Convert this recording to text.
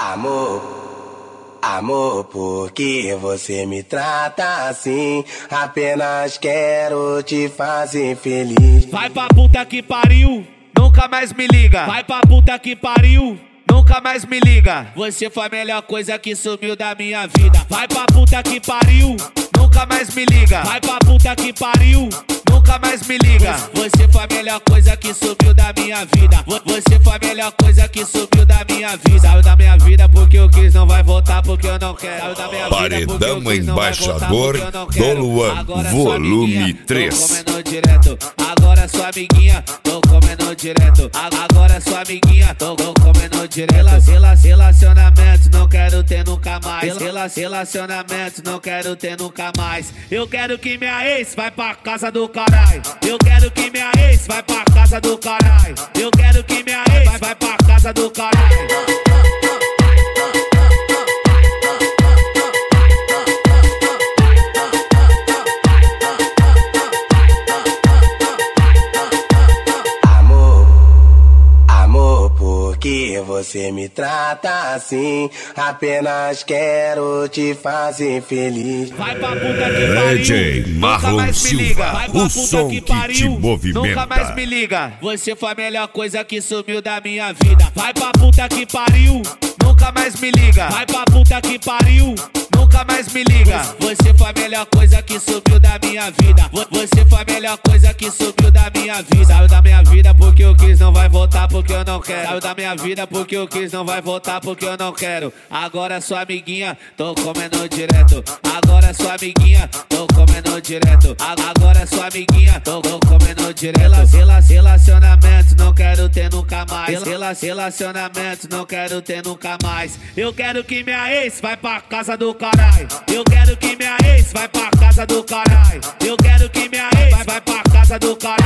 Amor, por que você me trata assim? Apenas quero te fazer feliz. Vai pra puta que pariu, nunca mais me liga. Vai pra puta que pariu, nunca mais me liga. Você foi a melhor coisa que sumiu da minha vida. Vai pra puta que pariu, nunca mais me liga. Vai pra puta que pariu, nunca mais me liga. Você foi a melhor coisa que sumiu da minha vida. Você foi a melhor coisa que sumiu da minha vida. Saiu da minha vida porque eu quis, não vai voltar porque eu não quero. Saiu da minha vida porque eu quis, não vai voltar porque eu não quero. Do Luan, volume 3. Tô comendo direto, agora sua amiguinha, tô comendo direto. Agora sua amiguinha, tô comendo direto. Relacionamento não quero ter nunca mais. Relacionamento não quero ter nunca mais. Eu quero que minha ex vai pra casa do caralho. Eu quero que minha ex vai pra casa do caralho. Eu quero que minha ex vai pra casa do caralho. Por que você me trata assim? Apenas quero te fazer feliz. Vai pra puta que pariu, DJ Marlon Silva, o som que te movimenta. Nunca mais me liga. Você foi a melhor coisa que sumiu da minha vida. Vai pra puta que pariu, nunca mais me liga. Vai pra puta que pariu, nunca mais me liga. Você foi a melhor coisa que sumiu da minha vida. Você foi a melhor coisa que sumiu da minha vida. Saiu da minha vida porque eu quis, não vai voltar porque eu não quero. Saiu da minha vida porque eu quis, não vai voltar porque eu não quero. Agora sua amiguinha, tô comendo direto. Agora sua amiguinha, tô comendo direto. Agora sua amiguinha, tô comendo direto. Relacionamento não quero ter nunca mais. Relacionamento não quero ter nunca mais. Eu quero que minha ex vai pra casa do caralho. Eu quero que minha ex vai pra casa do caralho. Eu quero que minha ex vai pra casa do caralho.